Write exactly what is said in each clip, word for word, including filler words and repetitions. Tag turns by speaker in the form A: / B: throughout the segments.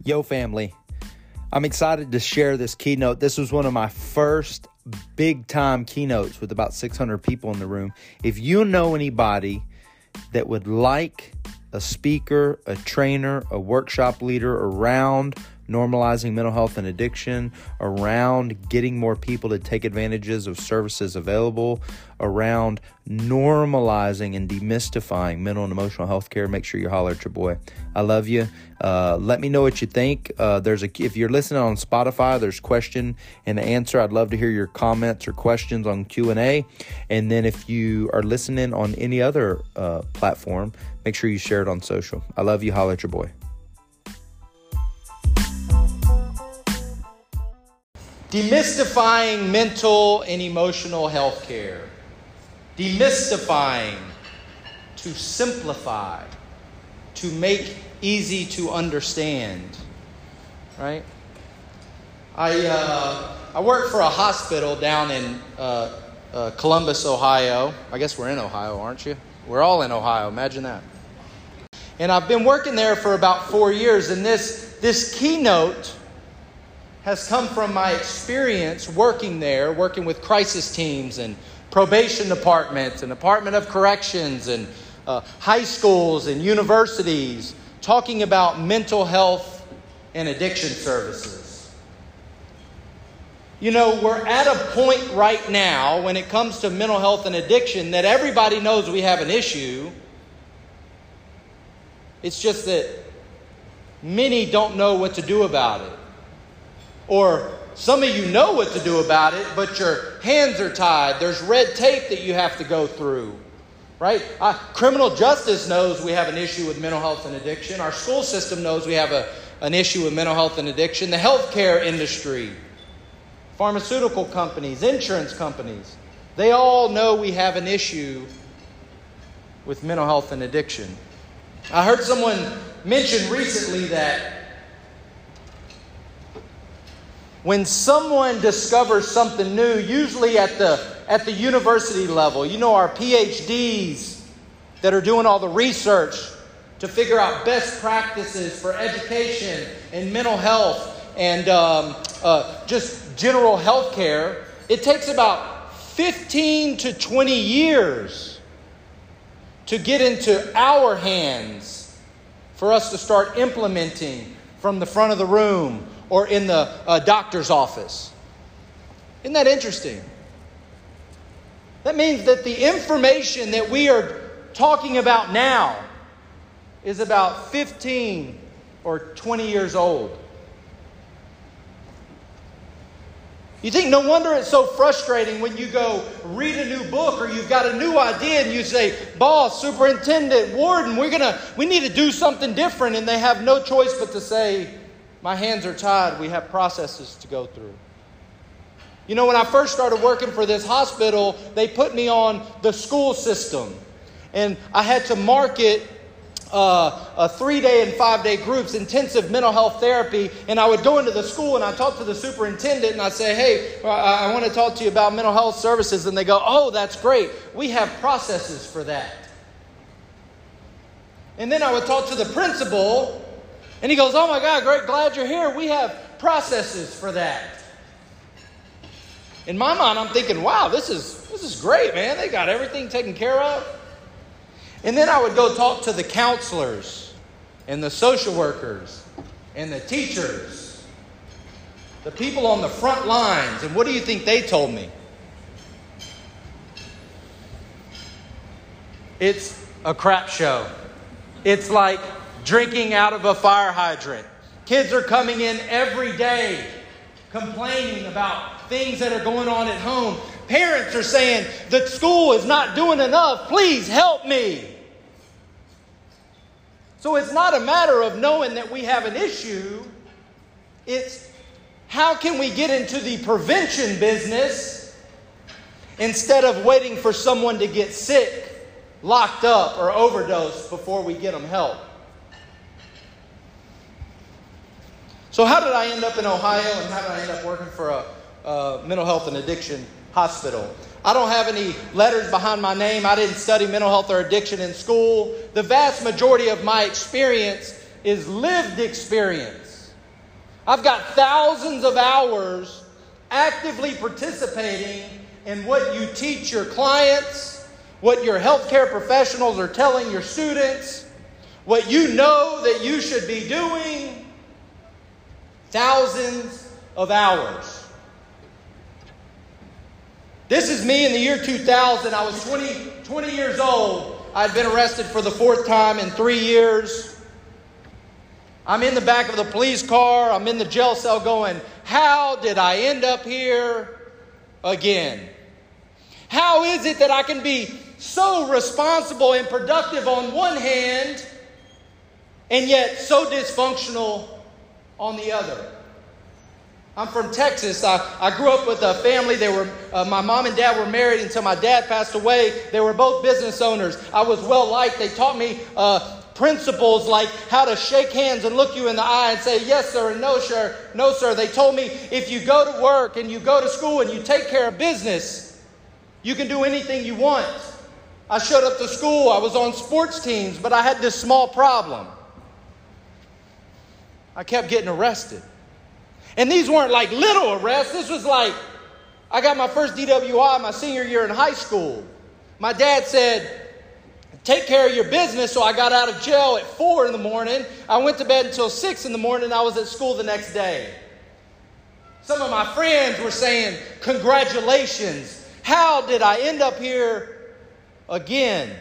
A: Yo, family. I'm excited to share this keynote. This was one of my first big time keynotes with about six hundred people in the room. If you know anybody that would like a speaker, a trainer, a workshop leader around normalizing mental health and addiction, around getting more people to take advantages of services available, around normalizing and demystifying mental and emotional health care, make sure you holler at your boy. I love you. Uh, let me know what you think. Uh, there's a if you're listening on Spotify, there's question and answer. I'd love to hear your comments or questions on Q and A. And then if you are listening on any other uh, platform, make sure you share it on social. I love you. Holler at your boy. Demystifying mental and emotional health care. Demystifying, to simplify, to make easy to understand, right? I uh, I work for a hospital down in uh, uh, Columbus, Ohio. I guess we're in Ohio, aren't you? We're all in Ohio. Imagine that. And I've been working there for about four years, and this this keynote has come from my experience working there, working with crisis teams and probation departments and Department of Corrections and uh, high schools and universities, talking about mental health and addiction services. You know, we're at a point right now when it comes to mental health and addiction that everybody knows we have an issue. It's just that many don't know what to do about it. Or some of you know what to do about it, but your hands are tied. There's red tape that you have to go through, right? Uh, criminal justice knows we have an issue with mental health and addiction. Our school system knows we have a, an issue with mental health and addiction. The healthcare industry, pharmaceutical companies, insurance companies, they all know we have an issue with mental health and addiction. I heard someone mention recently that when someone discovers something new, usually at the at the university level, you know, our P H Ds that are doing all the research to figure out best practices for education and mental health and um, uh, just general health care, it takes about fifteen to twenty years to get into our hands for us to start implementing from the front of the room or in the uh, doctor's office. Isn't that interesting? That means that the information that we are talking about now is about fifteen or twenty years old. You think no wonder it's so frustrating when you go read a new book or you've got a new idea and you say, boss, superintendent, warden, we're gonna, we need to do something different, and they have no choice but to say, my hands are tied. We have processes to go through. You know, when I first started working for this hospital, they put me on the school system. And I had to market uh, a three-day and five-day groups, intensive mental health therapy. And I would go into the school and I'd talk to the superintendent and I'd say, hey, I, I want to talk to you about mental health services. And they go, oh, that's great. We have processes for that. And then I would talk to the principal. And he goes, oh my God, great, glad you're here. We have processes for that. In my mind, I'm thinking, wow, this is this is great, man. They got everything taken care of. And then I would go talk to the counselors and the social workers and the teachers, the people on the front lines. And what do you think they told me? It's a crap show. It's like drinking out of a fire hydrant. Kids are coming in every day complaining about things that are going on at home. Parents are saying, the school is not doing enough. Please help me. So it's not a matter of knowing that we have an issue. It's how can we get into the prevention business instead of waiting for someone to get sick, locked up, or overdosed before we get them help. So how did I end up in Ohio, and how did I end up working for a, a mental health and addiction hospital? I don't have any letters behind my name. I didn't study mental health or addiction in school. The vast majority of my experience is lived experience. I've got thousands of hours actively participating in what you teach your clients, what your healthcare professionals are telling your students, what you know that you should be doing. Thousands of hours. This is me in the year two thousand. I was twenty, twenty years old. I'd been arrested for the fourth time in three years. I'm in the back of the police car. I'm in the jail cell going, how did I end up here again? How is it that I can be so responsible and productive on one hand and yet so dysfunctional on the other? I'm from Texas. I, I grew up with a family. They were uh, my mom and dad were married until my dad passed away. They were both business owners. I was well liked. They taught me uh, principles like how to shake hands and look you in the eye and say yes sir and no sir. No sir. They told me if you go to work and you go to school and you take care of business, you can do anything you want. I showed up to school. I was on sports teams, but I had this small problem. I kept getting arrested. And these weren't like little arrests. This was like, I got my first D W I my senior year in high school. My dad said, take care of your business. So I got out of jail at four in the morning. I went to bed until six in the morning. I was at school the next day. Some of my friends were saying, congratulations. How did I end up here again?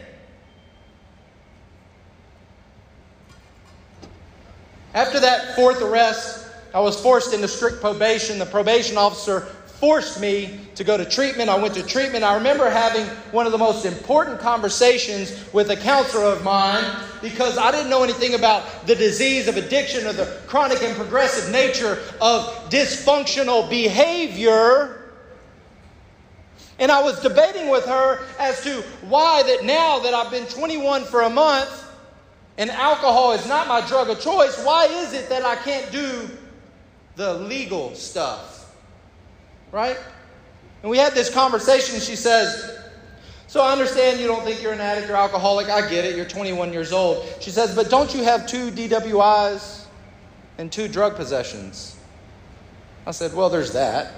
A: After that fourth arrest, I was forced into strict probation. The probation officer forced me to go to treatment. I went to treatment. I remember having one of the most important conversations with a counselor of mine because I didn't know anything about the disease of addiction or the chronic and progressive nature of dysfunctional behavior. And I was debating with her as to why that now that I've been twenty-one for a month and alcohol is not my drug of choice, why is it that I can't do the legal stuff, right? And we had this conversation. She says, so I understand you don't think you're an addict or alcoholic. I get it. You're twenty-one years old. She says, but don't you have two D W Is and two drug possessions? I said, well, there's that.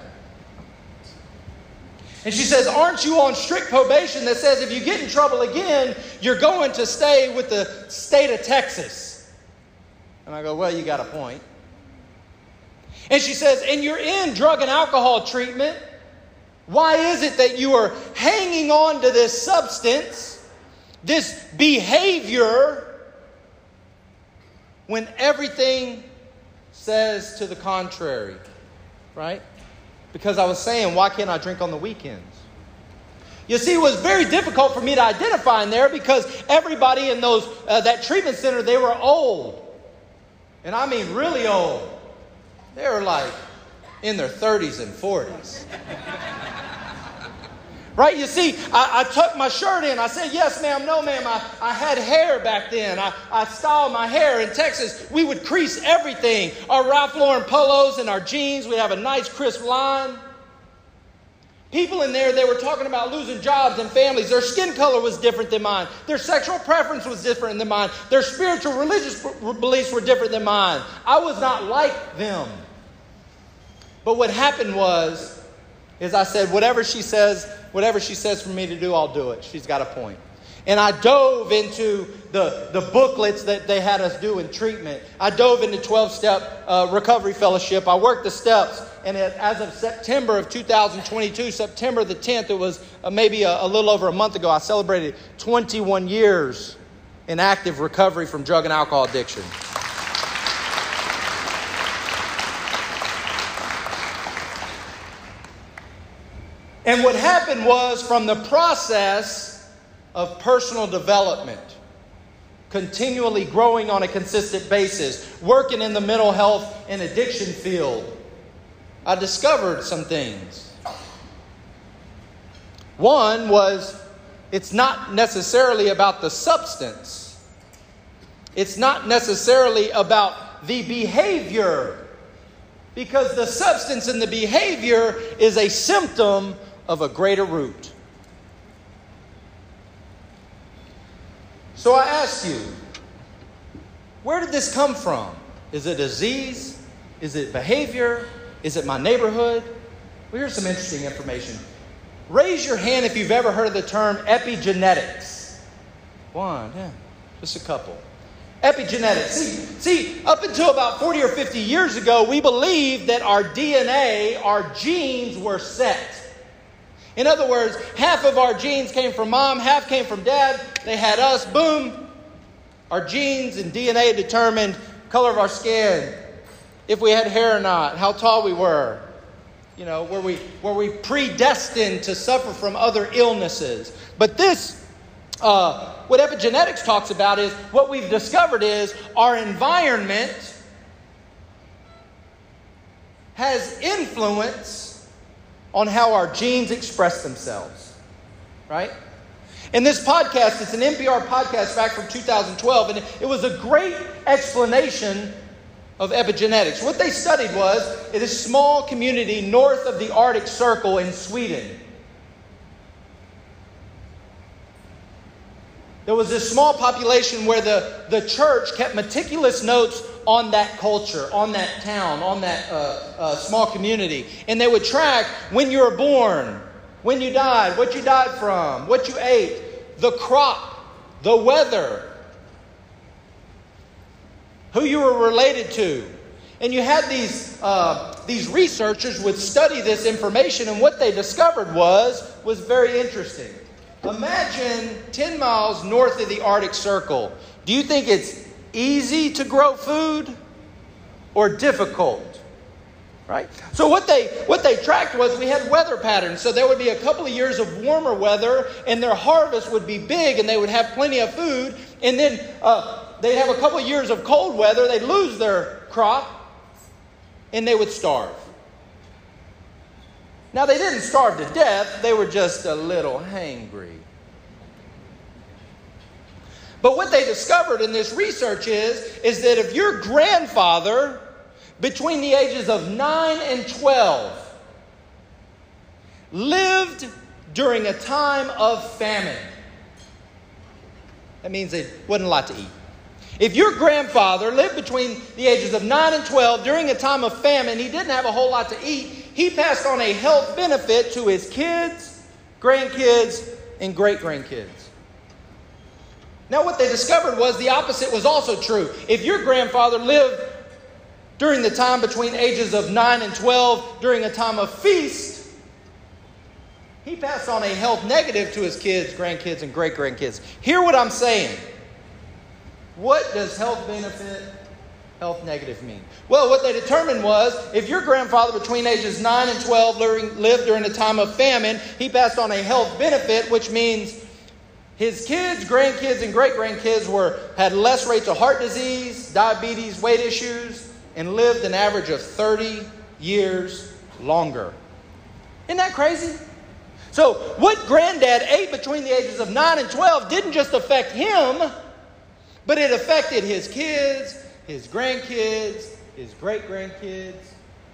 A: And she says, aren't you on strict probation that says if you get in trouble again, you're going to stay with the state of Texas? And I go, well, you got a point. And she says, and you're in drug and alcohol treatment. Why is it that you are hanging on to this substance, this behavior, when everything says to the contrary, right? Because I was saying, why can't I drink on the weekends? You see, it was very difficult for me to identify in there because everybody in those uh, that treatment center, they were old. And I mean really old. They were like in their thirties and forties. Right? You see, I, I tucked my shirt in. I said, yes, ma'am, no, ma'am. I, I had hair back then. I, I styled my hair. In Texas, we would crease everything. Our Ralph Lauren polos and our jeans, we'd have a nice crisp line. People in there, they were talking about losing jobs and families. Their skin color was different than mine. Their sexual preference was different than mine. Their spiritual religious beliefs were different than mine. I was not like them. But what happened was, is I said, whatever she says, whatever she says for me to do, I'll do it. She's got a point. And I dove into the, the booklets that they had us do in treatment. I dove into twelve-step uh, recovery fellowship. I worked the steps. And it, as of September of two thousand twenty-two, September the tenth, it was uh, maybe a, a little over a month ago, I celebrated twenty-one years in active recovery from drug and alcohol addiction. And what happened was, from the process of personal development, continually growing on a consistent basis, working in the mental health and addiction field, I discovered some things. One was, it's not necessarily about the substance. It's not necessarily about the behavior. Because the substance and the behavior is a symptom of a greater root. So I ask you, where did this come from? Is it a disease? Is it behavior? Is it my neighborhood? Well, here's some interesting information. Raise your hand if you've ever heard of the term epigenetics. One, yeah, just a couple. Epigenetics. See, see, up until about forty or fifty years ago, we believed that our D N A, our genes were set. In other words, half of our genes came from mom, half came from dad. They had us, boom. Our genes and D N A determined color of our skin, if we had hair or not, how tall we were. You know, were we, were we predestined to suffer from other illnesses? But this Uh, what epigenetics talks about is what we've discovered is our environment has influence on how our genes express themselves. Right? In this podcast, it's an N P R podcast back from two thousand twelve, and it was a great explanation of epigenetics. What they studied was in a small community north of the Arctic Circle in Sweden. There was this small population where the, the church kept meticulous notes on that culture, on that town, on that uh, uh, small community. And they would track when you were born, when you died, what you died from, what you ate, the crop, the weather, who you were related to. And you had these, uh, these researchers would study this information, and what they discovered was, was very interesting. Imagine ten miles north of the Arctic Circle. Do you think it's easy to grow food or difficult? Right? So what they what they tracked was we had weather patterns. So there would be a couple of years of warmer weather, and their harvest would be big, and they would have plenty of food. And then uh, they'd have a couple of years of cold weather. They'd lose their crop, and they would starve. Now, they didn't starve to death. They were just a little hangry. But what they discovered in this research is, is that if your grandfather, between the ages of nine and twelve, lived during a time of famine, that means there wasn't a lot to eat. If your grandfather lived between the ages of nine and twelve during a time of famine, he didn't have a whole lot to eat. He passed on a health benefit to his kids, grandkids, and great-grandkids. Now, what they discovered was the opposite was also true. If your grandfather lived during the time between ages of nine and twelve, during a time of feast, he passed on a health negative to his kids, grandkids, and great-grandkids. Hear what I'm saying. What does health benefit, health negative mean? Well, what they determined was if your grandfather between ages nine and twelve lived during a time of famine, he passed on a health benefit, which means his kids, grandkids, and great-grandkids were had less rates of heart disease, diabetes, weight issues, and lived an average of thirty years longer. Isn't that crazy? So what granddad ate between the ages of nine and twelve didn't just affect him, but it affected his kids, his grandkids, his great-grandkids.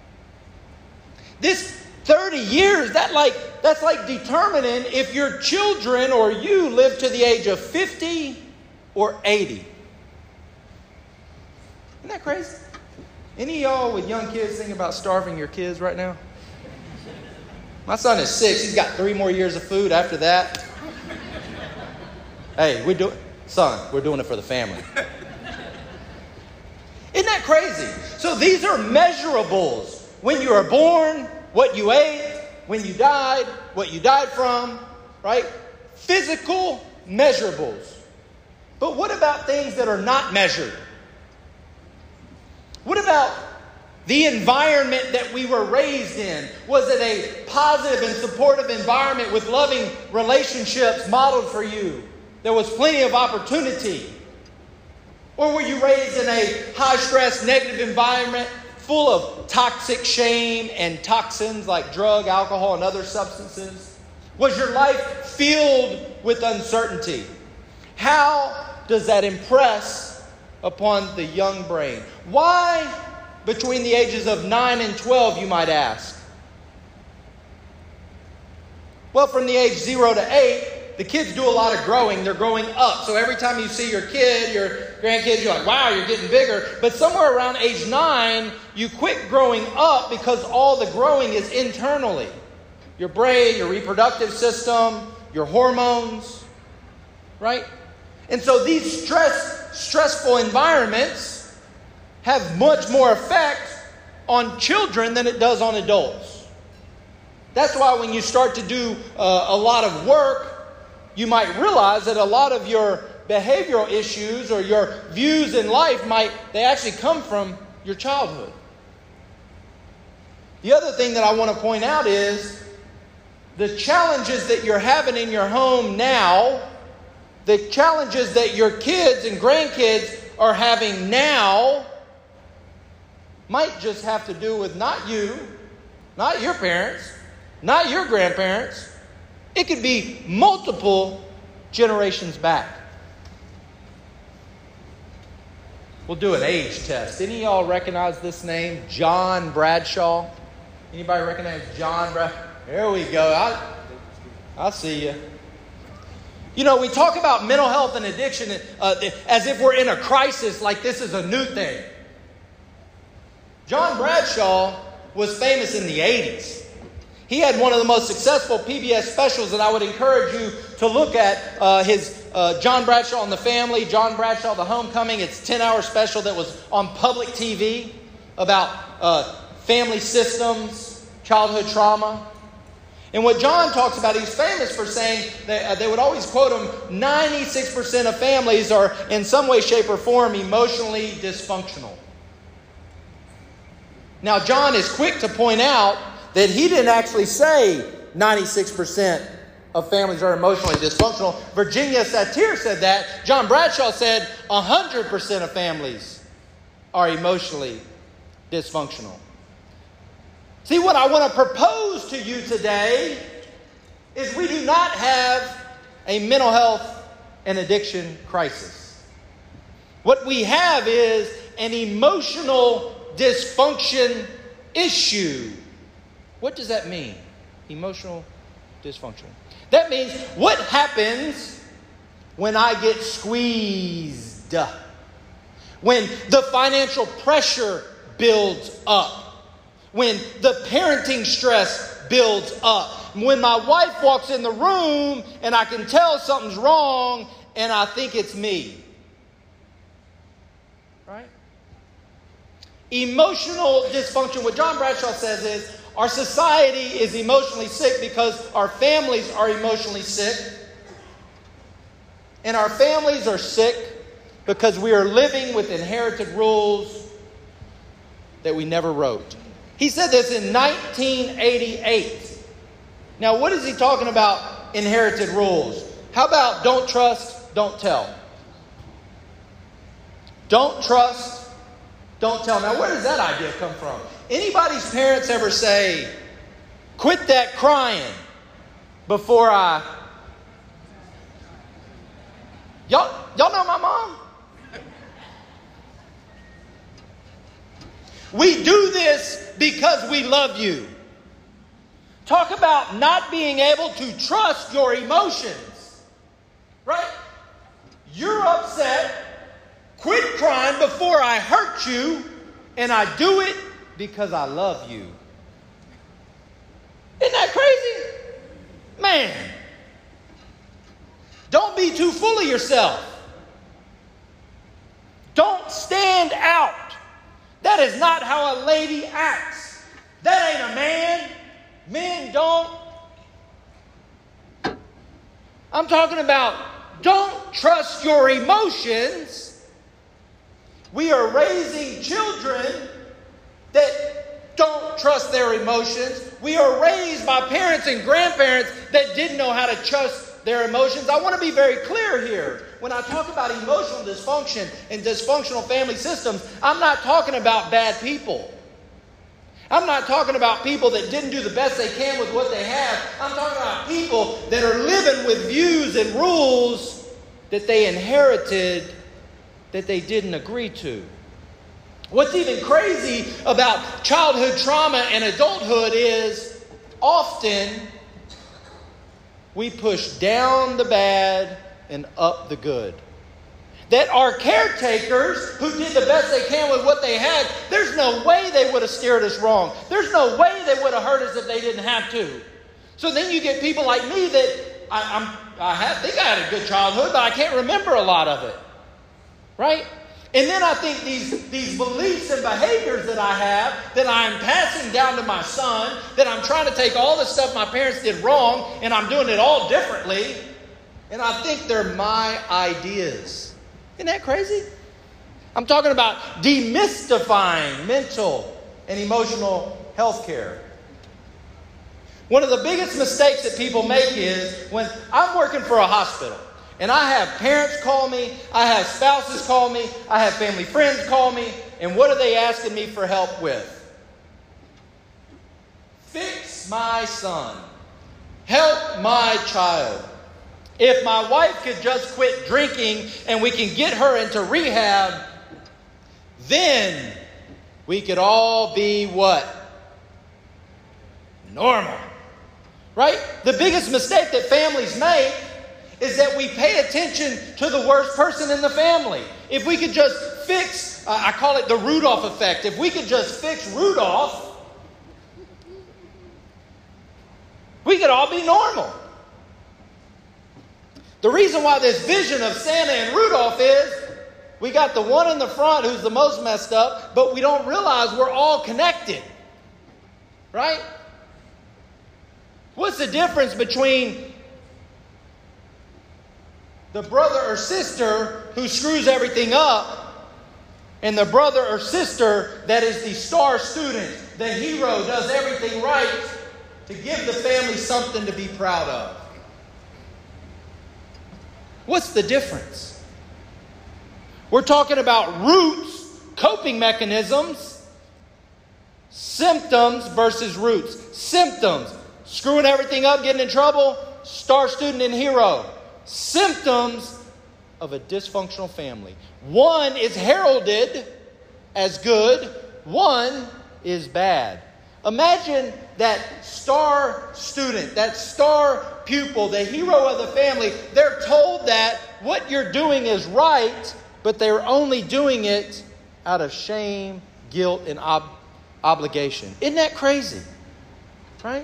A: This thirty years, that like that's like determining if your children or you live to the age of fifty or eighty. Isn't that crazy? Any of y'all with young kids thinking about starving your kids right now? My son is six. He's got three more years of food after that. Hey, we're doing, son, we're doing it for the family. Isn't that crazy? So these are measurables. When you were born, what you ate, when you died, what you died from, right? Physical measurables. But what about things that are not measured? What about the environment that we were raised in? Was it a positive and supportive environment with loving relationships modeled for you? There was plenty of opportunity. Or were you raised in a high-stress, negative environment full of toxic shame and toxins like drug, alcohol, and other substances? Was your life filled with uncertainty? How does that impress upon the young brain? Why between the ages of nine and twelve, you might ask? Well, from the age zero to eight, the kids do a lot of growing. They're growing up. So every time you see your kid, your grandkids, you're like, wow, you're getting bigger. But somewhere around age nine, you quit growing up because all the growing is internally. Your brain, your reproductive system, your hormones, right? And so these stress, stressful environments have much more effect on children than it does on adults. That's why when you start to do uh, a lot of work, you might realize that a lot of your behavioral issues or your views in life might, they actually come from your childhood. The other thing that I want to point out is the challenges that you're having in your home now, the challenges that your kids and grandkids are having now might just have to do with not you, not your parents, not your grandparents. It could be multiple generations back. We'll do an age test. Any of y'all recognize this name? John Bradshaw? Anybody recognize John Bradshaw? There we go. I, I see you. You know, we talk about mental health and addiction uh, as if we're in a crisis, like this is a new thing. John Bradshaw was famous in the eighties. He had one of the most successful P B S specials, and I would encourage you to look at uh, his uh, John Bradshaw and the Family, John Bradshaw, The Homecoming. It's a ten-hour special that was on public T V about uh, family systems, childhood trauma. And what John talks about, he's famous for saying, that, uh, they would always quote him, ninety-six percent of families are in some way, shape, or form emotionally dysfunctional. Now, John is quick to point out that he didn't actually say ninety-six percent of families are emotionally dysfunctional. Virginia Satir said that. John Bradshaw said one hundred percent of families are emotionally dysfunctional. See, what I want to propose to you today is we do not have a mental health and addiction crisis. What we have is an emotional dysfunction issue. What does that mean? Emotional dysfunction. That means what happens when I get squeezed? When the financial pressure builds up. When the parenting stress builds up. When my wife walks in the room and I can tell something's wrong and I think it's me. Right? Emotional dysfunction. What John Bradshaw says is, our society is emotionally sick because our families are emotionally sick. And our families are sick because we are living with inherited rules that we never wrote. He said this in nineteen eighty-eight. Now, what is he talking about, inherited rules? How about don't trust, don't tell? Don't trust, don't tell. Now, where does that idea come from? Anybody's parents ever say, quit that crying before I... Y'all, y'all know my mom? We do this because we love you. Talk about not being able to trust your emotions. Right? You're upset. Quit crying before I hurt you. And I do it because I love you. Isn't that crazy? Man. Don't be too full of yourself. Don't stand out. That is not how a lady acts. That ain't a man. Men don't. I'm talking about don't trust your emotions. We are raising children that don't trust their emotions. We are raised by parents and grandparents that didn't know how to trust their emotions. I want to be very clear here. When I talk about emotional dysfunction and dysfunctional family systems, I'm not talking about bad people. I'm not talking about people that didn't do the best they can with what they have. I'm talking about people that are living with views and rules that they inherited that they didn't agree to. What's even crazy about childhood trauma and adulthood is often we push down the bad and up the good. That our caretakers, who did the best they can with what they had, there's no way they would have steered us wrong. There's no way they would have hurt us if they didn't have to. So then you get people like me that I, I'm, I have, think I had a good childhood, but I can't remember a lot of it. Right? And then I think these, these beliefs and behaviors that I have, that I'm passing down to my son, that I'm trying to take all the stuff my parents did wrong, and I'm doing it all differently, and I think they're my ideas. Isn't that crazy? I'm talking about demystifying mental and emotional health care. One of the biggest mistakes that people make is when I'm working for a hospital and I have parents call me, I have spouses call me, I have family friends call me, and what are they asking me for help with? Fix my son. Help my child. If my wife could just quit drinking and we can get her into rehab, then we could all be what? Normal. Right? The biggest mistake that families make is that we pay attention to the worst person in the family. If we could just fix, uh, I call it the Rudolph effect. If we could just fix Rudolph, we could all be normal. The reason why this vision of Santa and Rudolph is we got the one in the front who's the most messed up, but we don't realize we're all connected. Right? What's the difference between the brother or sister who screws everything up and the brother or sister that is the star student, the hero, does everything right to give the family something to be proud of? What's the difference? We're talking about roots, coping mechanisms, symptoms versus roots. Symptoms, screwing everything up, getting in trouble, star student and hero. Symptoms of a dysfunctional family. One is heralded as good, one is bad. Imagine that star student, that star pupil, the hero of the family. They're told that what you're doing is right, but they're only doing it out of shame, guilt, and ob- obligation. Isn't that crazy? Right?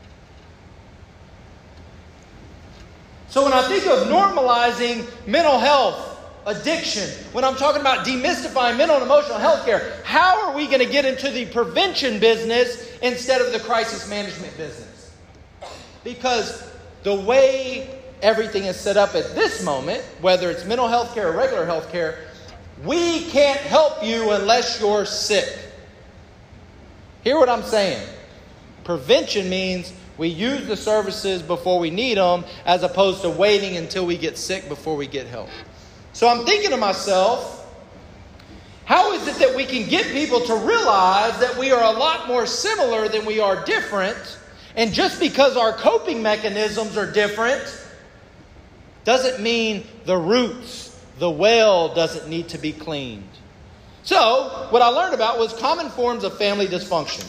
A: So when I think of normalizing mental health, addiction, when I'm talking about demystifying mental and emotional health care, how are we going to get into the prevention business instead of the crisis management business? Because the way everything is set up at this moment, whether it's mental health care or regular health care, we can't help you unless you're sick. Hear what I'm saying? Prevention means we use the services before we need them, as opposed to waiting until we get sick before we get help. So I'm thinking to myself, how is it that we can get people to realize that we are a lot more similar than we are different? And just because our coping mechanisms are different, doesn't mean the roots, the well doesn't need to be cleaned. So, what I learned about was common forms of family dysfunction.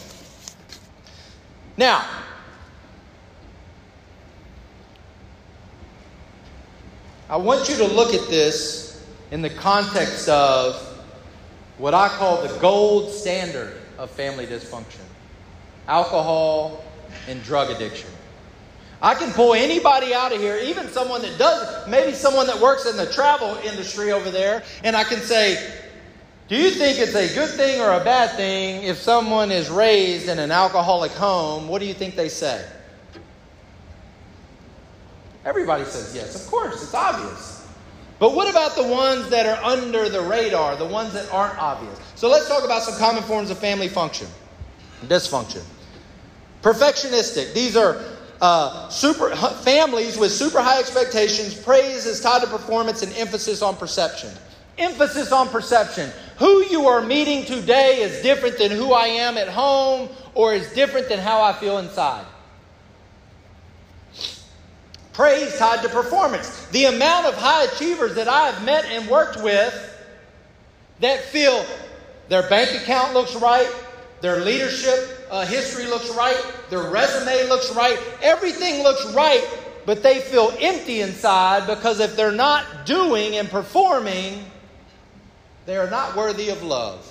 A: Now, I want you to look at this in the context of what I call the gold standard of family dysfunction: alcohol and drug addiction. I can pull anybody out of here, even someone that does, maybe someone that works in the travel industry over there, and I can say, do you think it's a good thing or a bad thing if someone is raised in an alcoholic home? What do you think they say? Everybody says yes, of course, it's obvious. But what about the ones that are under the radar, the ones that aren't obvious? So let's talk about some common forms of family function, dysfunction. Perfectionistic. These are uh, super families with super high expectations. Praise is tied to performance and emphasis on perception. Emphasis on perception. Who you are meeting today is different than who I am at home, or is different than how I feel inside. Praise tied to performance. The amount of high achievers that I have met and worked with that feel their bank account looks right, their leadership uh, history looks right, their resume looks right, everything looks right, but they feel empty inside because if they're not doing and performing, they are not worthy of love.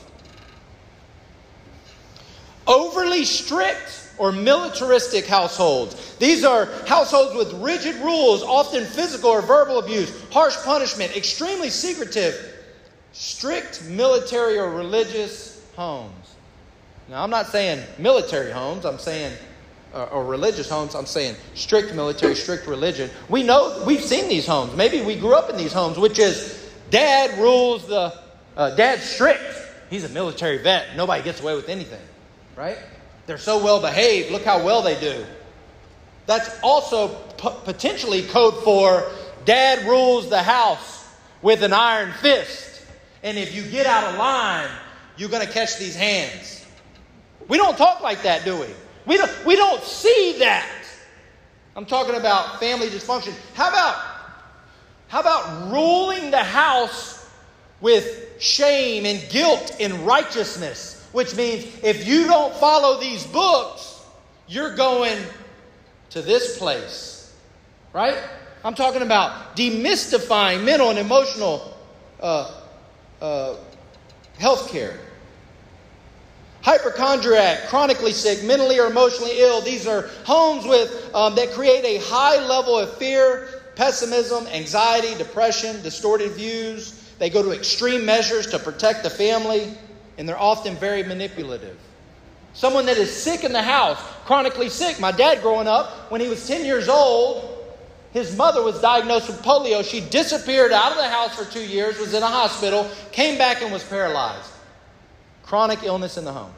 A: Overly strict or militaristic households. These are households with rigid rules, often physical or verbal abuse, harsh punishment, extremely secretive, strict military or religious homes. Now, I'm not saying military homes. I'm saying, uh, or religious homes. I'm saying strict military, strict religion. We know, we've seen these homes. Maybe we grew up in these homes, which is dad rules the, uh, dad's strict. He's a military vet. Nobody gets away with anything, right? They're so well behaved. Look how well they do. That's also p- potentially code for dad rules the house with an iron fist. And if you get out of line, you're going to catch these hands. We don't talk like that, do we? We don't, we don't see that. I'm talking about family dysfunction. How about, how about ruling the house with shame and guilt and righteousness? Which means if you don't follow these books, you're going to this place. Right? I'm talking about demystifying mental and emotional uh, uh, health care. Hypochondriac, chronically sick, mentally or emotionally ill. These are homes with um, that create a high level of fear, pessimism, anxiety, depression, distorted views. They go to extreme measures to protect the family, and they're often very manipulative. Someone that is sick in the house, chronically sick. My dad growing up, when he was ten years old, his mother was diagnosed with polio. She disappeared out of the house for two years, was in a hospital, came back and was paralyzed. Chronic illness in the home.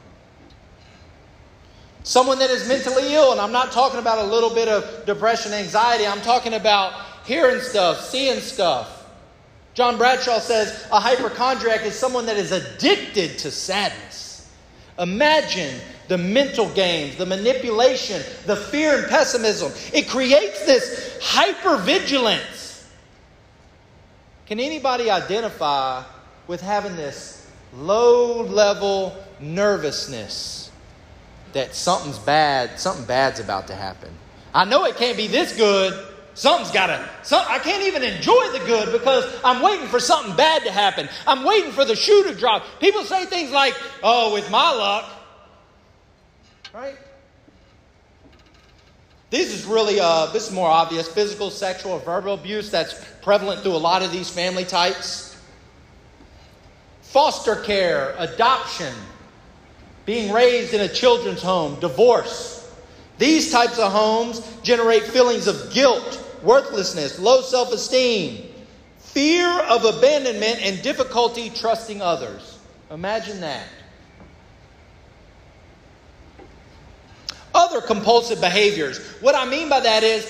A: Someone that is mentally ill, and I'm not talking about a little bit of depression, anxiety. I'm talking about hearing stuff, seeing stuff. John Bradshaw says a hypochondriac is someone that is addicted to sadness. Imagine the mental games, the manipulation, the fear and pessimism. It creates this hypervigilance. Can anybody identify with having this low-level nervousness that something's bad, something bad's about to happen? I know it can't be this good. Something's got to, some, I can't even enjoy the good because I'm waiting for something bad to happen. I'm waiting for the shoe to drop. People say things like, oh, with my luck. Right? This is really, uh, this is more obvious. Physical, sexual, or verbal abuse that's prevalent through a lot of these family types. Foster care, adoption, being raised in a children's home, divorce. These types of homes generate feelings of guilt, worthlessness, low self-esteem, fear of abandonment, and difficulty trusting others. Imagine that. Other compulsive behaviors. What I mean by that is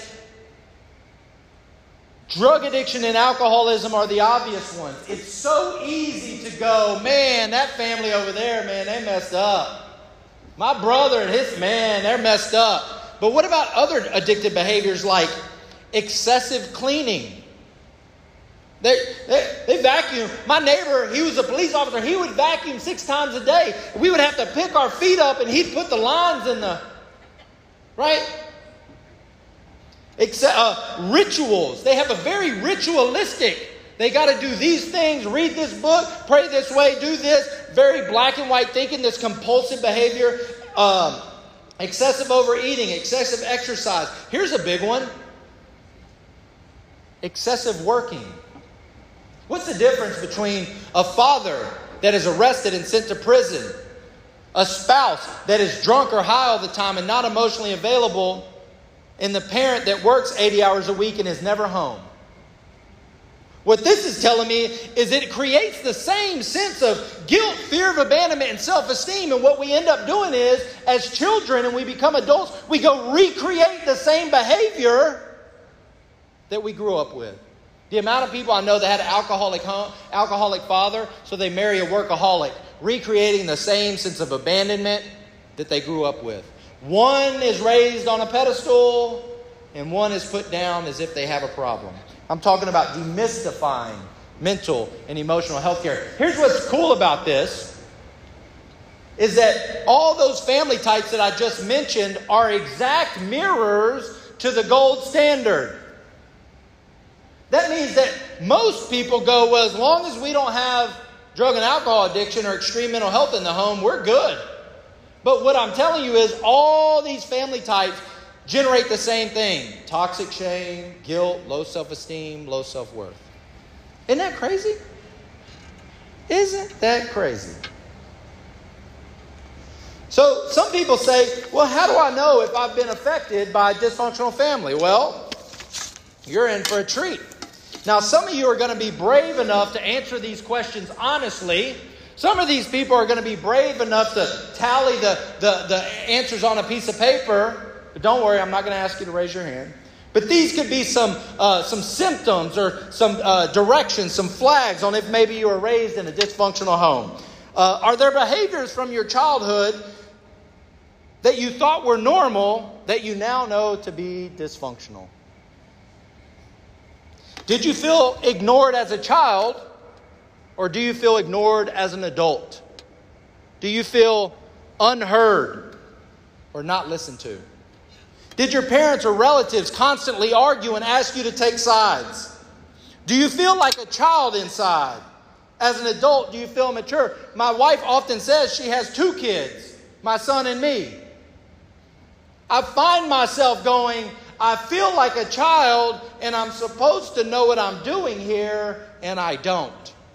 A: drug addiction and alcoholism are the obvious ones. It's so easy to go, man, that family over there, man, they messed up. My brother and his, man, they're messed up. But what about other addictive behaviors like excessive cleaning? They, they, they vacuum. My neighbor, he was a police officer. He would vacuum six times a day. We would have to pick our feet up and he'd put the lines in the... Right? Except, uh, rituals. They have a very ritualistic. They got to do these things, read this book, pray this way, do this. Very black and white thinking, this compulsive behavior. Um, excessive overeating, excessive exercise. Here's a big one. Excessive working. What's the difference between a father that is arrested and sent to prison, a spouse that is drunk or high all the time and not emotionally available, and the parent that works eighty hours a week and is never home? What this is telling me is it creates the same sense of guilt, fear of abandonment, and self-esteem. And what we end up doing is, as children and we become adults, we go recreate the same behavior that we grew up with. The amount of people I know that had an alcoholic home, alcoholic father, so they marry a workaholic, recreating the same sense of abandonment that they grew up with. One is raised on a pedestal, and one is put down as if they have a problem. I'm talking about demystifying mental and emotional health care. Here's what's cool about this, is that all those family types that I just mentioned are exact mirrors to the gold standard. That means that most people go, well, as long as we don't have drug and alcohol addiction or extreme mental health in the home, we're good. But what I'm telling you is all these family types generate the same thing. Toxic shame, guilt, low self-esteem, low self-worth. Isn't that crazy? Isn't that crazy? So some people say, well, how do I know if I've been affected by a dysfunctional family? Well, you're in for a treat. Now, some of you are going to be brave enough to answer these questions honestly. Some of these people are going to be brave enough to tally the, the, the answers on a piece of paper. But don't worry, I'm not going to ask you to raise your hand. But these could be some uh, some symptoms or some uh, directions, some flags on if maybe you were raised in a dysfunctional home. Uh, are there behaviors from your childhood that you thought were normal that you now know to be dysfunctional? Did you feel ignored as a child, or do you feel ignored as an adult? Do you feel unheard or not listened to? Did your parents or relatives constantly argue and ask you to take sides? Do you feel like a child inside? As an adult, do you feel mature? My wife often says she has two kids, my son and me. I find myself going, I feel like a child and I'm supposed to know what I'm doing here, and I don't.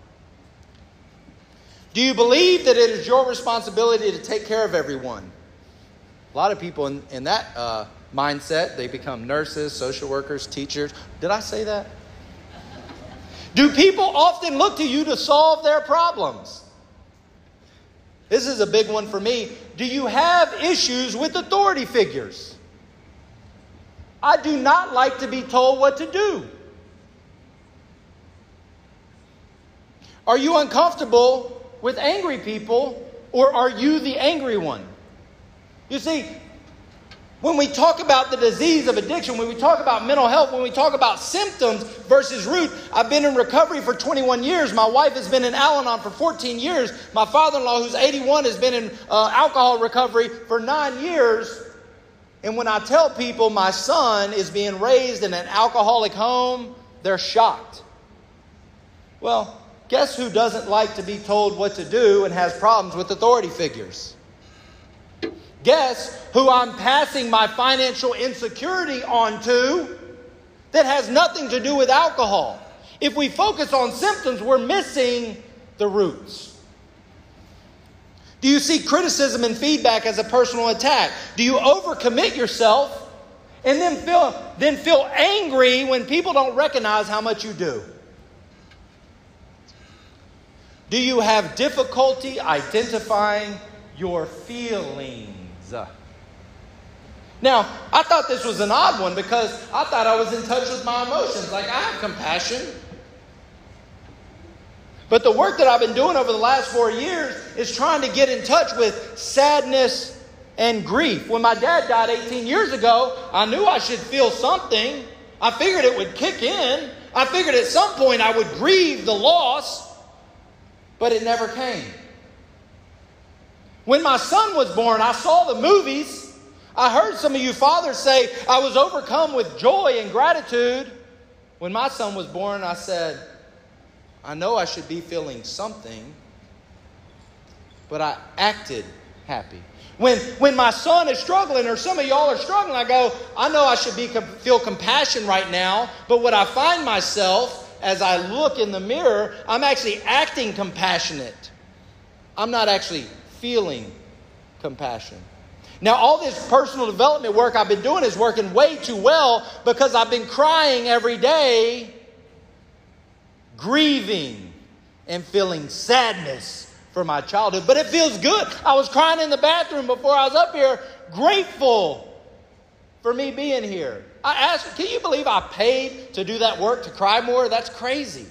A: Do you believe that it is your responsibility to take care of everyone? A lot of people in, in that uh, mindset, they become nurses, social workers, teachers. Did I say that? Do people often look to you to solve their problems? This is a big one for me. Do you have issues with authority figures? I do not like to be told what to do. Are you uncomfortable with angry people, or are you the angry one? You see, when we talk about the disease of addiction, when we talk about mental health, when we talk about symptoms versus root, I've been in recovery for twenty-one years. My wife has been in Al-Anon for fourteen years. My father-in-law, who's eighty-one, has been in uh, alcohol recovery for nine years. And when I tell people my son is being raised in an alcoholic home, they're shocked. Well, guess who doesn't like to be told what to do and has problems with authority figures? Guess who I'm passing my financial insecurity onto that has nothing to do with alcohol? If we focus on symptoms, we're missing the roots. Do you see criticism and feedback as a personal attack? Do you overcommit yourself and then feel, then feel angry when people don't recognize how much you do? Do you have difficulty identifying your feelings? Now, I thought this was an odd one because I thought I was in touch with my emotions. Like, I have compassion. But the work that I've been doing over the last four years is trying to get in touch with sadness and grief. When my dad died eighteen years ago, I knew I should feel something. I figured it would kick in. I figured at some point I would grieve the loss, but it never came. When my son was born, I saw the movies. I heard some of you fathers say, I was overcome with joy and gratitude. When my son was born, I said, I know I should be feeling something, but I acted happy. When, when my son is struggling, or some of y'all are struggling, I go, I know I should be feel compassion right now, but what I find myself as I look in the mirror, I'm actually acting compassionate. I'm not actually feeling compassion. Now, all this personal development work I've been doing is working way too well because I've been crying every day, grieving and feeling sadness for my childhood. But it feels good. I was crying in the bathroom before I was up here, grateful for me being here. I asked, can you believe I paid to do that work, to cry more? That's crazy.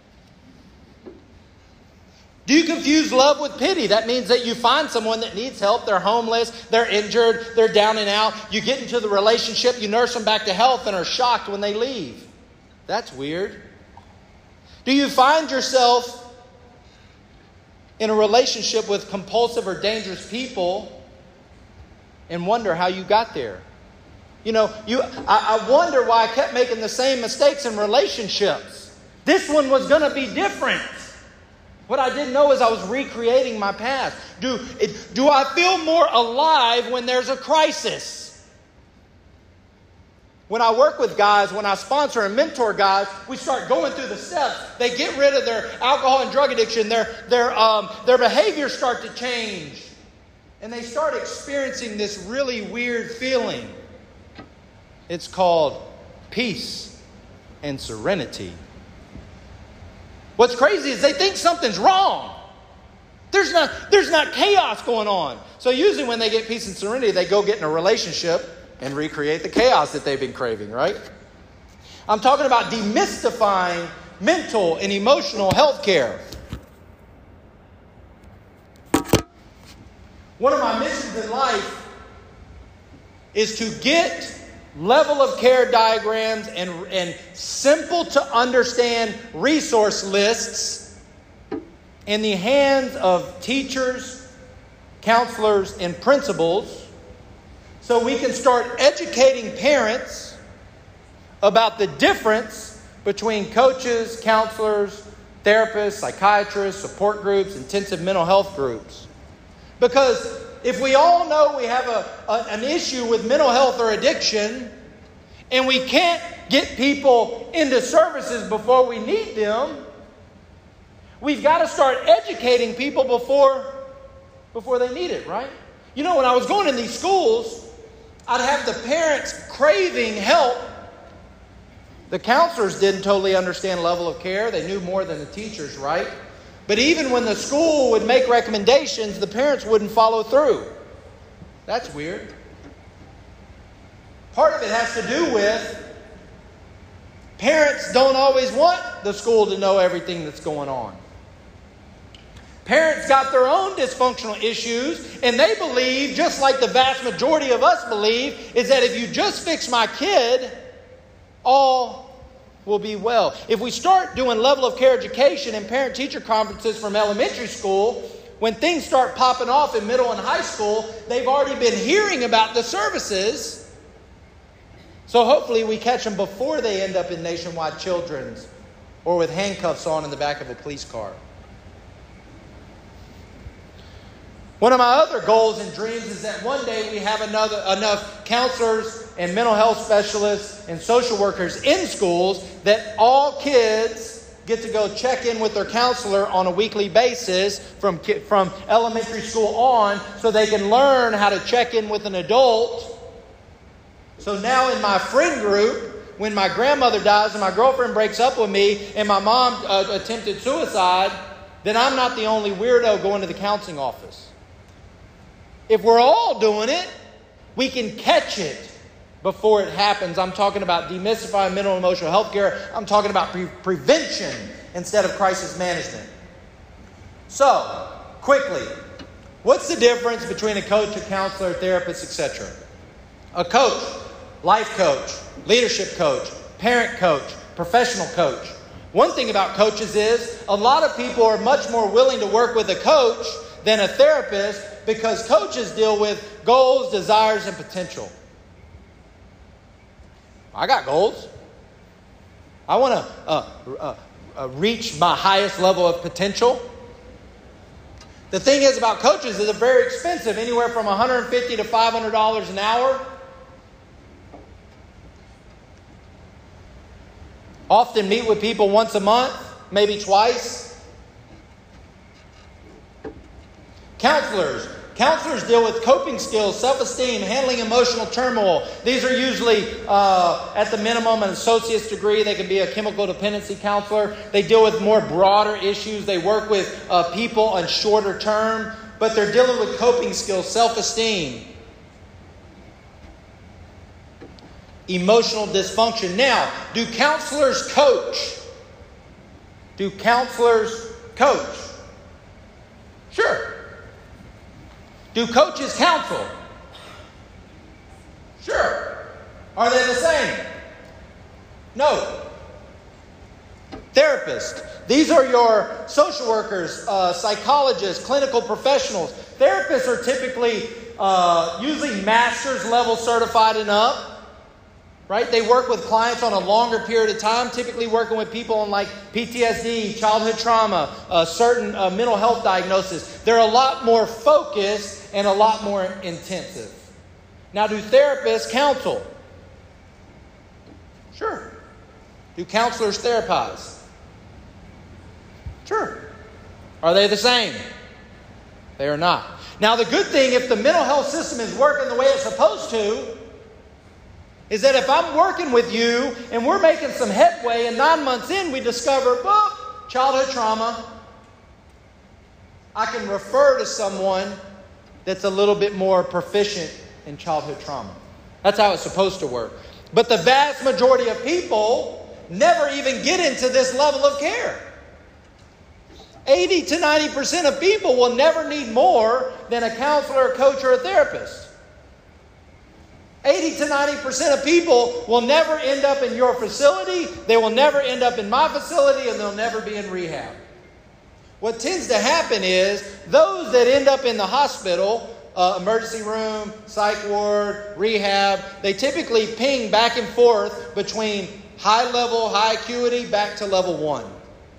A: Do you confuse love with pity? That means that you find someone that needs help. They're homeless. They're injured. They're down and out. You get into the relationship. You nurse them back to health and are shocked when they leave. That's weird. Do you find yourself in a relationship with compulsive or dangerous people and wonder how you got there? You know, you. I, I wonder why I kept making the same mistakes in relationships. This one was going to be different. What I didn't know is I was recreating my past. Do, it, do I feel more alive when there's a crisis? When I work with guys, when I sponsor and mentor guys, we start going through the steps. They get rid of their alcohol and drug addiction. Their, their, um, their behaviors start to change. And they start experiencing this really weird feeling. It's called peace and serenity. What's crazy is they think something's wrong. There's not, there's not chaos going on. So usually when they get peace and serenity, they go get in a relationship and recreate the chaos that they've been craving, right? I'm talking about demystifying mental and emotional health care. One of my missions in life is to get level of care diagrams and, and simple to understand resource lists in the hands of teachers, counselors, and principals, so we can start educating parents about the difference between coaches, counselors, therapists, psychiatrists, support groups, intensive mental health groups. Because if we all know we have a, a, an issue with mental health or addiction, and we can't get people into services before we need them, we've got to start educating people before, before they need it, right? You know, when I was going in these schools, I'd have the parents craving help. The counselors didn't totally understand level of care. They knew more than the teachers, right? But even when the school would make recommendations, the parents wouldn't follow through. That's weird. Part of it has to do with parents don't always want the school to know everything that's going on. Parents got their own dysfunctional issues, and they believe, just like the vast majority of us believe, is that if you just fix my kid, all will be well. If we start doing level of care education and parent-teacher conferences from elementary school, when things start popping off in middle and high school, they've already been hearing about the services. So hopefully we catch them before they end up in Nationwide Children's or with handcuffs on in the back of a police car. One of my other goals and dreams is that one day we have another, enough counselors and mental health specialists and social workers in schools that all kids get to go check in with their counselor on a weekly basis from, from elementary school on, so they can learn how to check in with an adult. So now in my friend group, when my grandmother dies and my girlfriend breaks up with me and my mom uh, attempted suicide, then I'm not the only weirdo going to the counseling office. If we're all doing it, we can catch it before it happens. I'm talking about demystifying mental and emotional health care. I'm talking about pre- prevention instead of crisis management. So, quickly, what's the difference between a coach, a counselor, a therapist, et cetera? A coach, life coach, leadership coach, parent coach, professional coach. One thing about coaches is a lot of people are much more willing to work with a coach than a therapist, because coaches deal with goals, desires, and potential. I got goals. I want to uh, uh, uh, reach my highest level of potential. The thing is about coaches is they're very expensive, anywhere from one hundred fifty dollars to five hundred dollars an hour. Often meet with people once a month, maybe twice. Counselors. Counselors deal with coping skills, self-esteem, handling emotional turmoil. These are usually, uh, at the minimum, an associate's degree. They can be a chemical dependency counselor. They deal with more broader issues. They work with uh, people on shorter term, but they're dealing with coping skills, self-esteem, emotional dysfunction. Now, do counselors coach? Do counselors coach? Sure. Do coaches counsel? Sure. Are they the same? No. Therapists. These are your social workers, uh, psychologists, clinical professionals. Therapists are typically uh, usually master's level certified and up. right? They work with clients on a longer period of time, typically working with people on like P T S D, childhood trauma, uh, certain uh, mental health diagnosis. They're a lot more focused and a lot more intensive. Now, do therapists counsel? Sure. Do counselors therapize? Sure. Are they the same? They are not. Now, the good thing, if the mental health system is working the way it's supposed to, is that if I'm working with you and we're making some headway and nine months in we discover, boop, childhood trauma, I can refer to someone that's a little bit more proficient in childhood trauma. That's how it's supposed to work. But the vast majority of people never even get into this level of care. eighty to ninety percent of people will never need more than a counselor, a coach, or a therapist. eighty to ninety percent of people will never end up in your facility. They will never end up in my facility, and they'll never be in rehab. What tends to happen is those that end up in the hospital, uh, emergency room, psych ward, rehab, they typically ping back and forth between high level, high acuity, back to level one.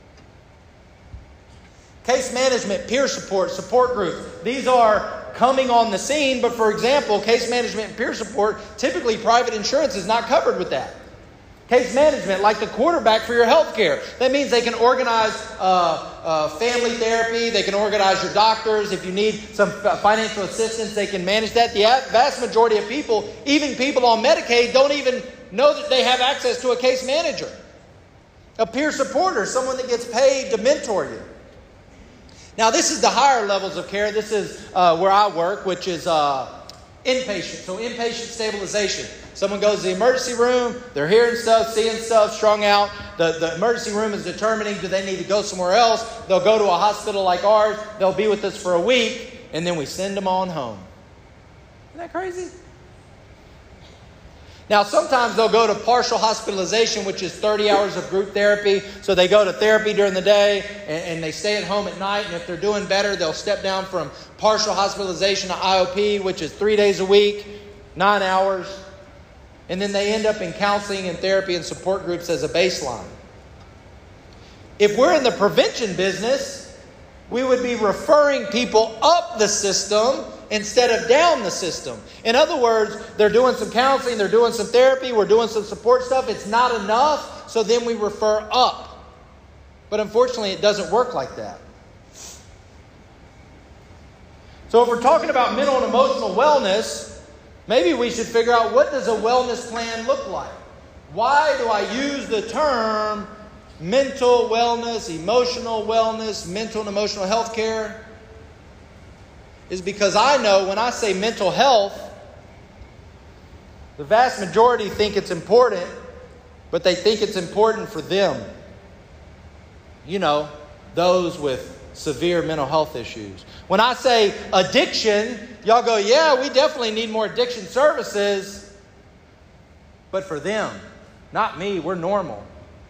A: Case management, peer support, support groups. These are coming on the scene, but for example, case management and peer support, typically private insurance is not covered with that. Case management, like the quarterback for your health care. That means they can organize uh, uh, family therapy. They can organize your doctors. If you need some financial assistance, they can manage that. The vast majority of people, even people on Medicaid, don't even know that they have access to a case manager. A peer supporter, someone that gets paid to mentor you. Now, this is the higher levels of care. This is uh, where I work, which is uh, inpatient. So inpatient stabilization. Someone goes to the emergency room. They're hearing stuff, seeing stuff, strung out. The, the emergency room is determining, do they need to go somewhere else? They'll go to a hospital like ours. They'll be with us for a week, and then we send them on home. Isn't that crazy? Now, sometimes they'll go to partial hospitalization, which is thirty hours of group therapy. So they go to therapy during the day, and, and they stay at home at night. And if they're doing better, they'll step down from partial hospitalization to I O P, which is three days a week, nine hours. And then they end up in counseling and therapy and support groups as a baseline. If we're in the prevention business, we would be referring people up the system instead of down the system. In other words, they're doing some counseling, they're doing some therapy, we're doing some support stuff. It's not enough, so then we refer up. But unfortunately, it doesn't work like that. So if we're talking about mental and emotional wellness, maybe we should figure out, what does a wellness plan look like? Why do I use the term mental wellness, emotional wellness, mental and emotional health care? Is because I know when I say mental health, the vast majority think it's important, but they think it's important for them. You know, those with severe mental health issues. When I say addiction, y'all go, yeah, we definitely need more addiction services. But for them, not me, we're normal.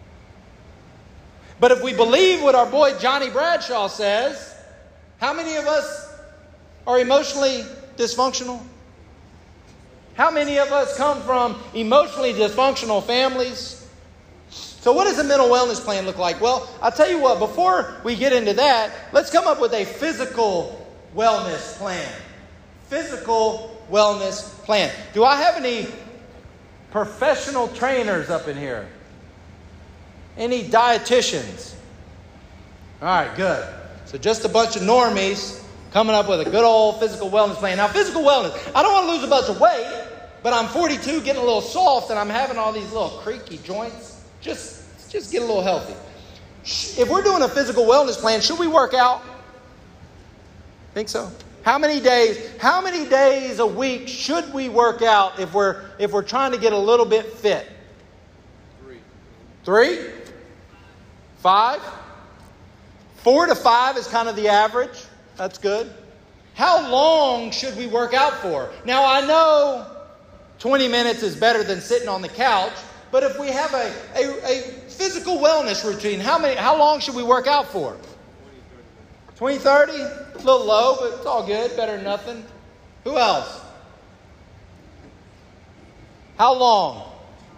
A: But if we believe what our boy Johnny Bradshaw says, how many of us are emotionally dysfunctional? How many of us come from emotionally dysfunctional families? So what does a mental wellness plan look like? Well, I'll tell you what, before we get into that, let's come up with a physical wellness plan. Physical wellness plan. Do I have any professional trainers up in here? Any dietitians? All right, good. So just a bunch of normies coming up with a good old physical wellness plan. Now, physical wellness, I don't want to lose a bunch of weight, but I'm forty-two, getting a little soft, and I'm having all these little creaky joints. Just, just get a little healthy. If we're doing a physical wellness plan, should we work out? Think so? How many days, how many days a week should we work out if we're if we're trying to get a little bit fit? Three. Three? Five? Four to five is kind of the average. That's good. How long should we work out for? Now, I know twenty minutes is better than sitting on the couch, but if we have a, a, a physical wellness routine, how many? How long should we work out for? twenty, thirty? A little low, but it's all good. Better than nothing. Who else? How long?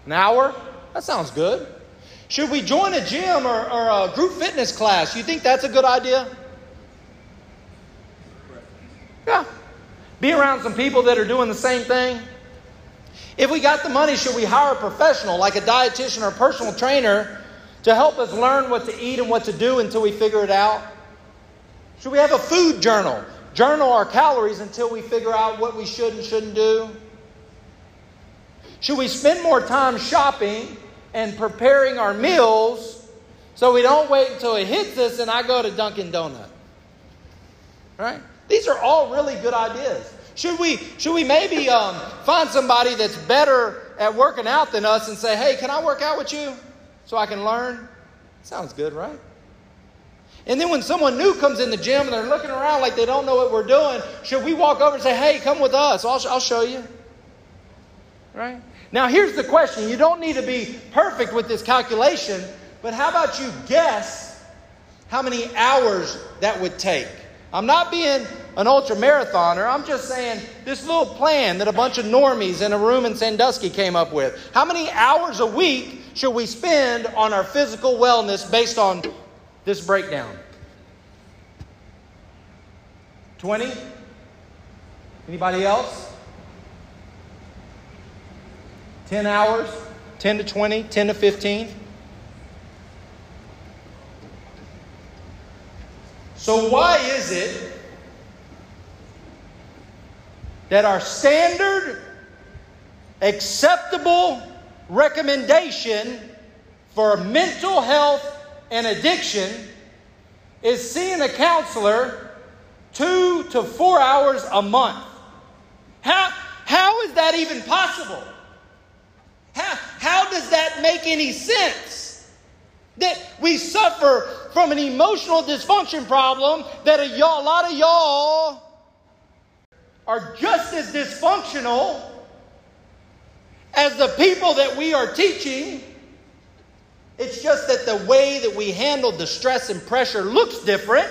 A: An hour? That sounds good. Should we join a gym or, or a group fitness class? You think that's a good idea? Yeah. Be around some people that are doing the same thing. If we got the money, should we hire a professional like a dietitian or a personal trainer to help us learn what to eat and what to do until we figure it out? Should we have a food journal? Journal our calories until we figure out what we should and shouldn't do? Should we spend more time shopping and preparing our meals so we don't wait until it hits us and I go to Dunkin' Donut? Right? These are all really good ideas. Should we, should we maybe um, find somebody that's better at working out than us and say, hey, can I work out with you so I can learn? Sounds good, right? And then when someone new comes in the gym and they're looking around like they don't know what we're doing, should we walk over and say, hey, come with us. I'll, I'll show you. Right? Now, here's the question. You don't need to be perfect with this calculation, but how about you guess how many hours that would take? I'm not being an ultra marathoner. I'm just saying this little plan that a bunch of normies in a room in Sandusky came up with. How many hours a week should we spend on our physical wellness based on this breakdown? twenty? Anybody else? ten hours? ten to twenty? ten to fifteen? So why is it that our standard, acceptable recommendation for mental health and addiction is seeing a counselor two to four hours a month? How, how is that even possible? How, how does that make any sense? That we suffer from an emotional dysfunction problem that a, y'all, a lot of y'all are just as dysfunctional as the people that we are teaching. It's just that the way that we handle the stress and pressure looks different.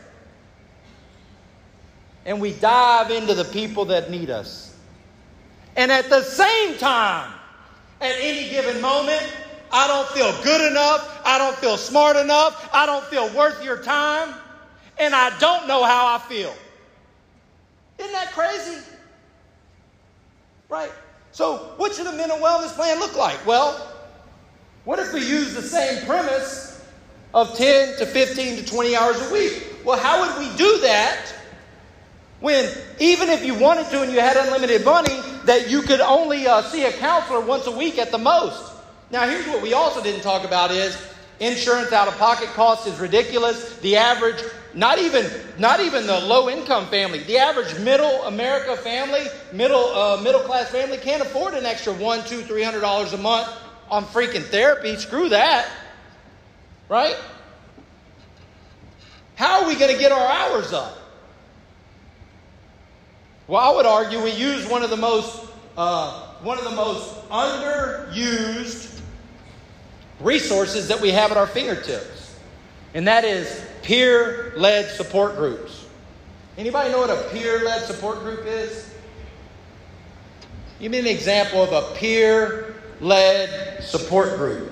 A: And we dive into the people that need us. And at the same time, at any given moment, I don't feel good enough. I don't feel smart enough. I don't feel worth your time. And I don't know how I feel. Isn't that crazy? Right? So what should a mental wellness plan look like? Well, what if we use the same premise of ten to fifteen to twenty hours a week? Well, how would we do that when even if you wanted to and you had unlimited money, that you could only uh, see a counselor once a week at the most? Now, here's what we also didn't talk about is insurance out-of-pocket cost is ridiculous. The average, not even not even the low-income family, the average middle America family, middle uh, middle-class family can't afford an extra one, two, three hundred dollars a month on freaking therapy. Screw that, right? How are we going to get our hours up? Well, I would argue we use one of the most uh, one of the most underused resources that we have at our fingertips. And that is peer-led support groups. Anybody know what a peer-led support group is? Give me an example of a peer-led support group.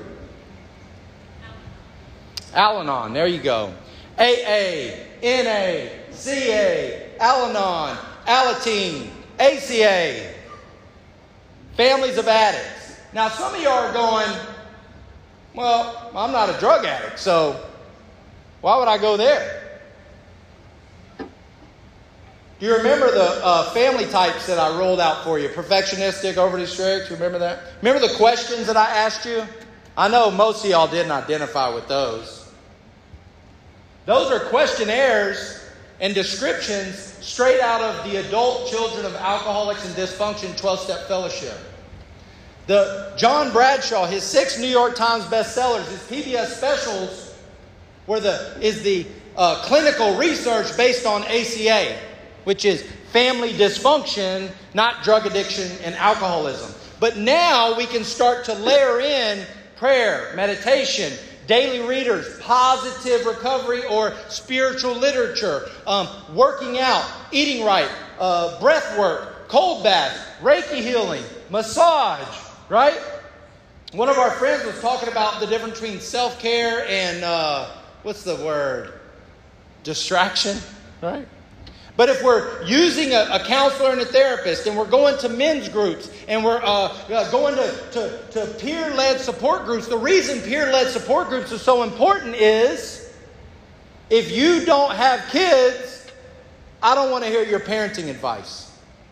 A: Al-Anon, there you go. A A, N A, C A, Al-Anon, Alateen, A C A. Families of addicts. Now, some of you are going, well, I'm not a drug addict, so why would I go there? Do you remember the uh, family types that I rolled out for you? Perfectionistic, overly strict, remember that? Remember the questions that I asked you? I know most of y'all didn't identify with those. Those are questionnaires and descriptions straight out of the Adult Children of Alcoholics and Dysfunction twelve-Step Fellowship. The John Bradshaw, his six New York Times bestsellers, his P B S specials, were the is the uh, clinical research based on A C A, which is family dysfunction, not drug addiction and alcoholism. But now we can start to layer in prayer, meditation, daily readers, positive recovery or spiritual literature, um, working out, eating right, uh, breath work, cold bath, Reiki healing, massage, right? One of our friends was talking about the difference between self-care and, uh, what's the word? Distraction, right? But if we're using a, a counselor and a therapist, and we're going to men's groups, and we're uh, uh, going to, to, to peer-led support groups, the reason peer-led support groups are so important is if you don't have kids, I don't want to hear your parenting advice.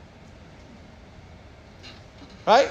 A: Right?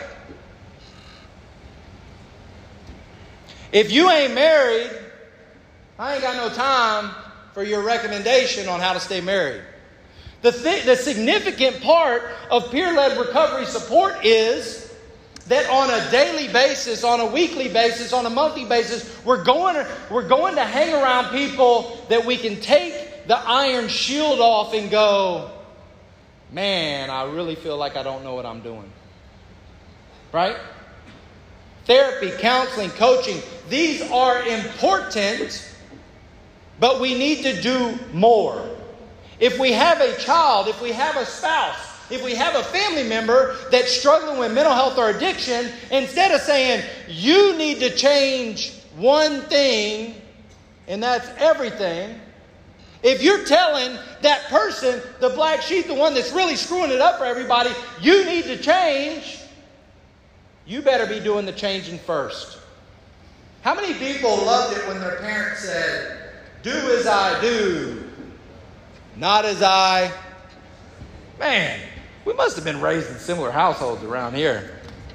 A: If you ain't married, I ain't got no time for your recommendation on how to stay married. The, th- the significant part of peer-led recovery support is that on a daily basis, on a weekly basis, on a monthly basis, we're going to, we're going to hang around people that we can take the iron shield off and go, man, I really feel like I don't know what I'm doing. Right? Therapy, counseling, coaching, these are important, but we need to do more. If we have a child, if we have a spouse, if we have a family member that's struggling with mental health or addiction, instead of saying, you need to change one thing, and that's everything, if you're telling that person, the black sheep, the one that's really screwing it up for everybody, you need to change, you better be doing the changing first. How many people loved it when their parents said, do as I do, not as I... Man, we must have been raised in similar households around here.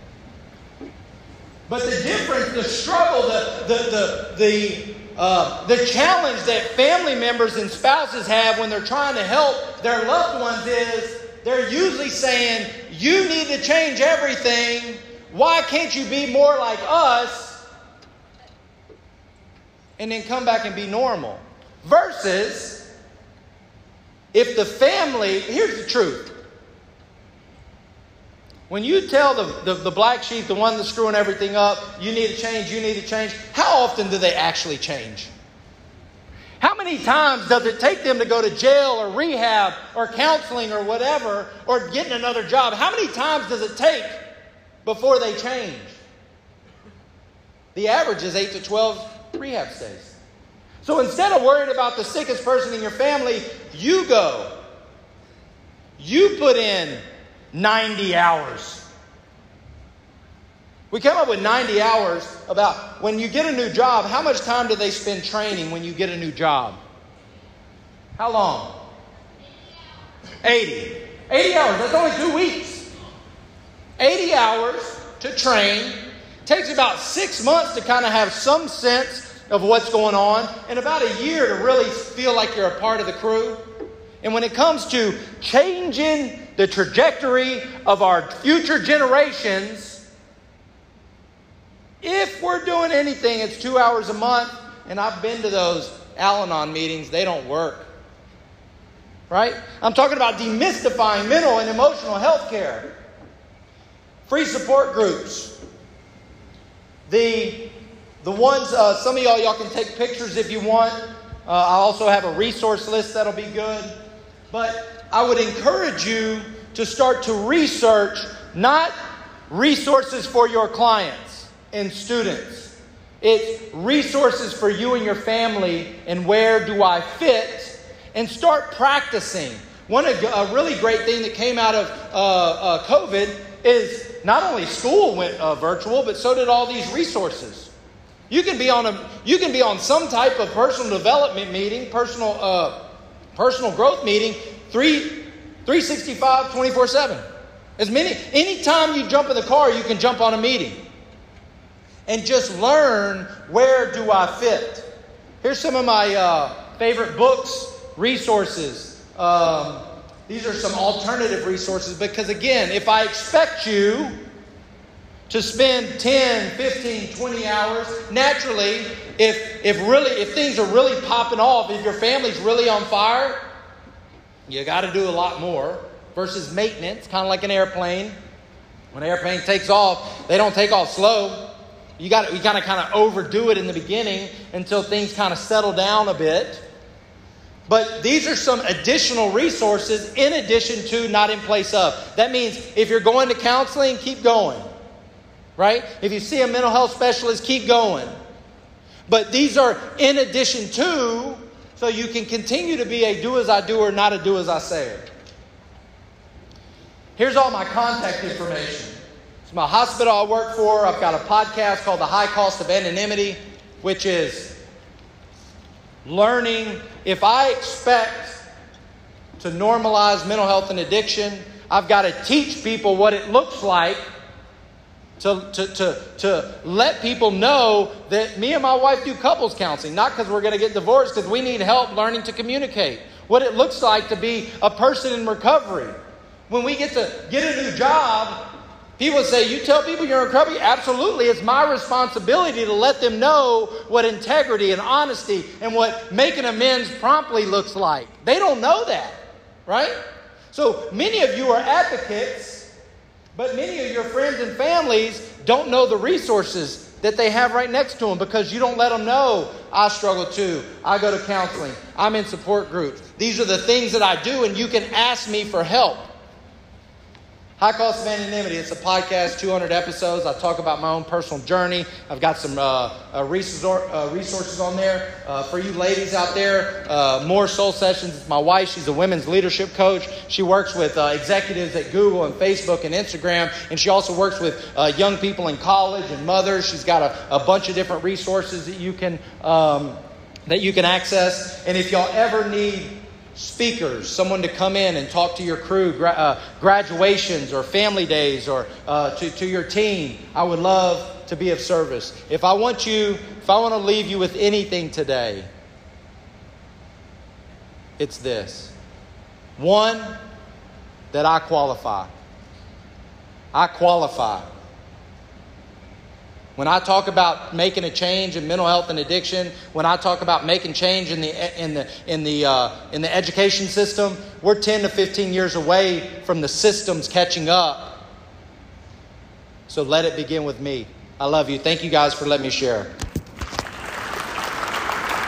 A: But the difference, the struggle, the the the the, uh, the challenge that family members and spouses have when they're trying to help their loved ones is they're usually saying, you need to change everything. Why can't you be more like us? And then come back and be normal. Versus, if the family, here's the truth. When you tell the, the, the black sheep, the one that's screwing everything up, you need to change, you need to change, how often do they actually change? How many times does it take them to go to jail or rehab or counseling or whatever, or getting another job? How many times does it take before they change? The average is eight to twelve rehab stays. So instead of worrying about the sickest person in your family, you go. You put in ninety hours. We came up with ninety hours about when you get a new job, how much time do they spend training when you get a new job? How long? eighty. eighty hours. That's only two weeks. eighty hours to train. Takes about six months to kind of have some sense of what's going on, and about a year to really feel like you're a part of the crew. And when it comes to changing the trajectory of our future generations, if we're doing anything, it's two hours a month. And I've been to those Al-Anon meetings. They don't work. Right? I'm talking about demystifying mental and emotional health care. Free support groups. The, the ones, uh, some of y'all, y'all can take pictures if you want. Uh, I also have a resource list that'll be good. But I would encourage you to start to research not resources for your clients and students. It's resources for you and your family, and where do I fit, and start practicing. One a really great thing that came out of uh, uh, COVID is not only school went uh, virtual, but so did all these resources. You can be on a you can be on some type of personal development meeting, personal uh, personal growth meeting, three three sixty-five, twenty-four seven. As many anytime you jump in the car, you can jump on a meeting. And just learn, where do I fit? Here's some of my uh, favorite books, resources. Um, these are some alternative resources, because again, if I expect you to spend ten, fifteen, twenty hours, naturally, if if really if things are really popping off, if your family's really on fire, you got to do a lot more versus maintenance, kind of like an airplane. When an airplane takes off, they don't take off slow. You got you got to kind of overdo it in the beginning until things kind of settle down a bit. But these are some additional resources in addition to not in place of. That means if you're going to counseling, keep going. right? If you see a mental health specialist, keep going. But these are in addition to, so you can continue to be a do as I do or not a do as I say. Here's all my contact information. It's my hospital I work for. I've got a podcast called The High Cost of Anonymity, which is learning. If I expect to normalize mental health and addiction, I've got to teach people what it looks like to, to, to, to let people know that me and my wife do couples counseling, not because we're going to get divorced, because we need help learning to communicate. What it looks like to be a person in recovery. When we get to get a new job, people say, you tell people you're in recovery? Absolutely. It's my responsibility to let them know what integrity and honesty and what making amends promptly looks like. They don't know that, right? So many of you are advocates, but many of your friends and families don't know the resources that they have right next to them because you don't let them know, I struggle too. I go to counseling. I'm in support groups. These are the things that I do, and you can ask me for help. High Cost of Anonymity. It's a podcast, two hundred episodes. I talk about my own personal journey. I've got some uh, uh, resor- uh, resources on there. Uh, for you ladies out there, uh, more soul sessions. It's my wife. She's a women's leadership coach. She works with uh, executives at Google and Facebook and Instagram. And she also works with uh, young people in college and mothers. She's got a, a bunch of different resources that you can um, that you can access. And if y'all ever need speakers, someone to come in and talk to your crew, gra- uh, graduations or family days or uh, to, to your team, I would love to be of service. If I want you, if I want to leave you with anything today, it's this. One, that I qualify. I qualify. When I talk about making a change in mental health and addiction, when I talk about making change in the in the in the uh, in the education system, we're ten to fifteen years away from the systems catching up. So let it begin with me. I love you. Thank you guys for letting me share.